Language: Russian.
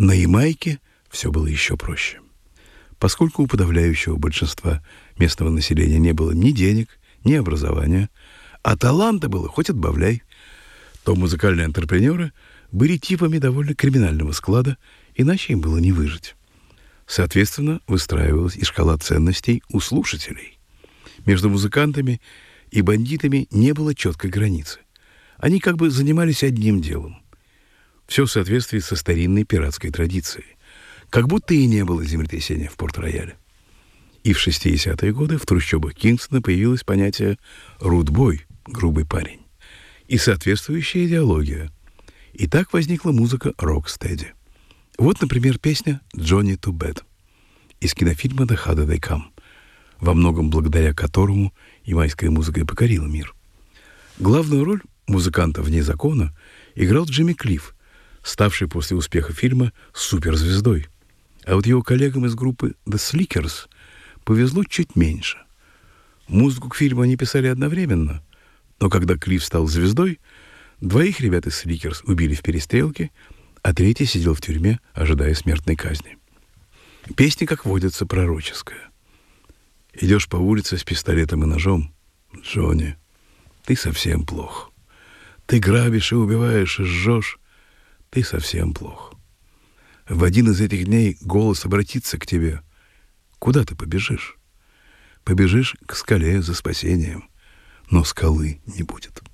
На Ямайке все было еще проще. Поскольку у подавляющего большинства местного населения не было ни денег, ни образования, а таланта было хоть отбавляй, то музыкальные антрепренеры были типами довольно криминального склада, иначе им было не выжить. Соответственно, выстраивалась и шкала ценностей у слушателей. Между музыкантами и бандитами не было четкой границы. Они как бы занимались одним делом. Все в соответствии со старинной пиратской традицией. Как будто и не было землетрясения в Порт-Рояле. И в 60-е годы в трущобах Кингстона появилось понятие «рудбой» — грубый парень. И соответствующая идеология. И так возникла музыка рок-стеди. Вот, например, песня «Johnny to Bed» из кинофильма «The Harder They Come», во многом благодаря которому ямайская музыка и покорила мир. Главную роль музыканта вне закона играл Джимми Клифф, ставший после успеха фильма суперзвездой. А вот его коллегам из группы The Slickers повезло чуть меньше. Музыку к фильму они писали одновременно, но когда Клифф стал звездой, двоих ребят из Slickers убили в перестрелке, а третий сидел в тюрьме, ожидая смертной казни. Песня, как водится, пророческая. Идешь по улице с пистолетом и ножом. Джонни, ты совсем плох. Ты грабишь и убиваешь, и жжешь. Ты совсем плох. В один из этих дней голос обратится к тебе. Куда ты побежишь? Побежишь к скале за спасением, но скалы не будет.